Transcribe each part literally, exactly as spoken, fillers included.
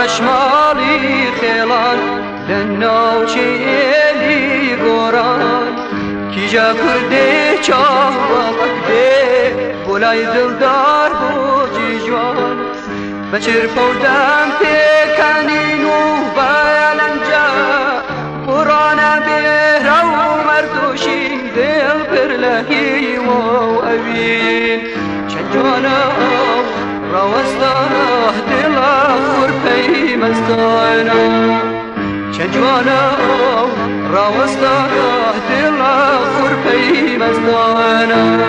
ماشمالی خیلان لناو چیلی گوران کیجا کرده چاه وقته بولای دلدار بوجی جوان بچر پودم پیکنین و بالنجا قرآن بیرو مردوشین دل پر لهی و اوین چند جوانا راوستانه دل خور پیمستانه چند جوانا راوستانه دل خور پیمستانه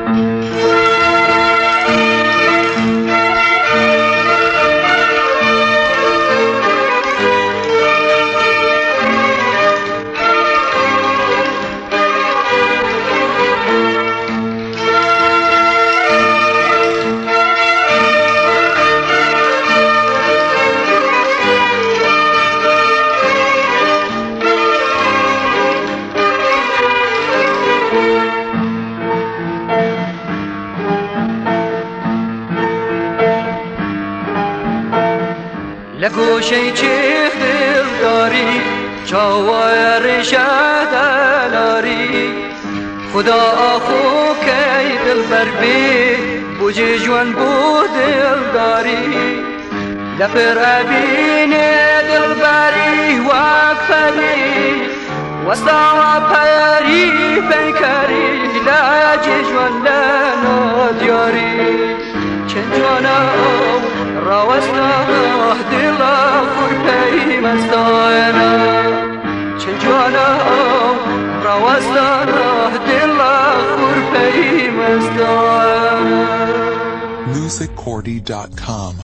لگوشی چیخ دل داری چاوار شدلاری خدا آخو کی دل بر بی بوجی جوان بو دل داری لپر ابین دل بری وقفری وستا پری پیکری لاجی جوان لنا دیاری چند جوانا راوستانه دل خور پیمستانه چند جوانا راوستانه دل خور پیمستانه music cordy dot com